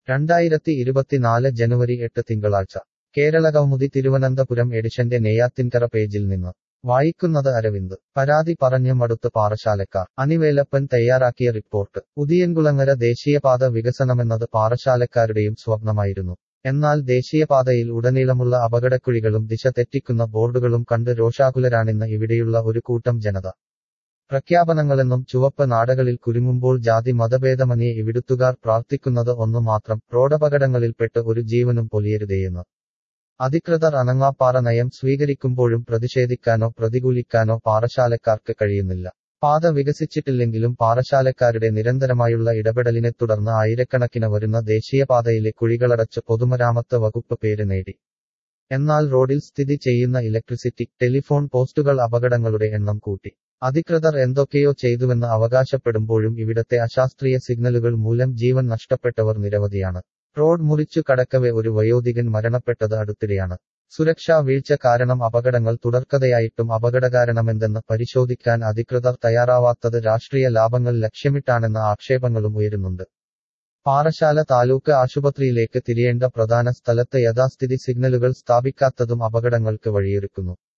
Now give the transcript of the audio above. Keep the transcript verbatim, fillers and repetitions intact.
രണ്ടായിരത്തി ഇരുപത്തിനാല് ജനുവരി എട്ട് തിങ്കളാഴ്ച കേരളകൗമുദി തിരുവനന്തപുരം എഡിഷന്റെ നെയ്യാറ്റിൻകര പേജിൽ നിന്ന് വായിക്കുന്നത് അരവിന്ദ്. പരാതി പറഞ്ഞ് മടുത്ത് പാറശാലക്കാർ. അനിവേലപ്പൻ തയ്യാറാക്കിയ റിപ്പോർട്ട്. ഉദിയൻകുളങ്ങര ദേശീയപാത വികസനമെന്നത് പാറശാലക്കാരുടെയും സ്വപ്നമായിരുന്നു. എന്നാൽ ദേശീയപാതയിൽ ഉടനീളമുള്ള അപകടക്കുഴികളും ദിശ തെറ്റിക്കുന്ന ബോർഡുകളും കണ്ട് രോഷാകുലരാണിന്ന് ഇവിടെയുള്ള ഒരു കൂട്ടം ജനത. പ്രഖ്യാപനങ്ങളെന്നും ചുവപ്പ് നാടകളിൽ കുരുങ്ങുമ്പോൾ ജാതി മതഭേദമന്യേ ഇവിടുത്തുകാർ പ്രാർത്ഥിക്കുന്നത് ഒന്നു മാത്രം: റോഡപകടങ്ങളിൽപ്പെട്ട് ഒരു ജീവനും പൊലിയരുതേയെന്ന്. അധികൃതർ അനങ്ങാപ്പാറ നയം സ്വീകരിക്കുമ്പോഴും പ്രതിഷേധിക്കാനോ പ്രതികൂലിക്കാനോ പാറശാലക്കാർക്ക് കഴിയുന്നില്ല. പാത വികസിച്ചിട്ടില്ലെങ്കിലും പാറശാലക്കാരുടെ നിരന്തരമായുള്ള ഇടപെടലിനെ തുടർന്ന് ആയിരക്കണക്കിന് വരുന്ന ദേശീയപാതയിലെ കുഴികളടച്ച് പൊതുമരാമത്ത് വകുപ്പ് പേര് നേടി. എന്നാൽ റോഡിൽ സ്ഥിതി ചെയ്യുന്ന ഇലക്ട്രിസിറ്റി, ടെലിഫോൺ പോസ്റ്റുകൾ അപകടങ്ങളുടെ എണ്ണം കൂട്ടി. അധികൃതർ എന്തൊക്കെയോ ചെയ്തുവെന്ന് അവകാശപ്പെടുമ്പോഴും ഇവിടത്തെ അശാസ്ത്രീയ സിഗ്നലുകൾ മൂലം ജീവൻ നഷ്ടപ്പെട്ടവർ നിരവധിയാണ്. റോഡ് മുറിച്ചു കടക്കവെ ഒരു വയോധികൻ മരണപ്പെട്ടത് അടുത്തിടെയാണ്. സുരക്ഷാ വീഴ്ച കാരണം അപകടങ്ങൾ തുടർക്കഥയായിട്ടും അപകടകാരണമെന്തെന്ന് പരിശോധിക്കാൻ അധികൃതർ തയ്യാറാവാത്തത് രാഷ്ട്രീയ ലാഭങ്ങൾ ലക്ഷ്യമിട്ടാണെന്ന ആക്ഷേപങ്ങളും ഉയരുന്നുണ്ട്. പാറശാല താലൂക്ക് ആശുപത്രിയിലേക്ക് തിരിയേണ്ട പ്രധാന സ്ഥലത്ത് യഥാസ്ഥിതി സിഗ്നലുകൾ സ്ഥാപിക്കാത്തതും അപകടങ്ങൾക്ക് വഴിയൊരുക്കുന്നു.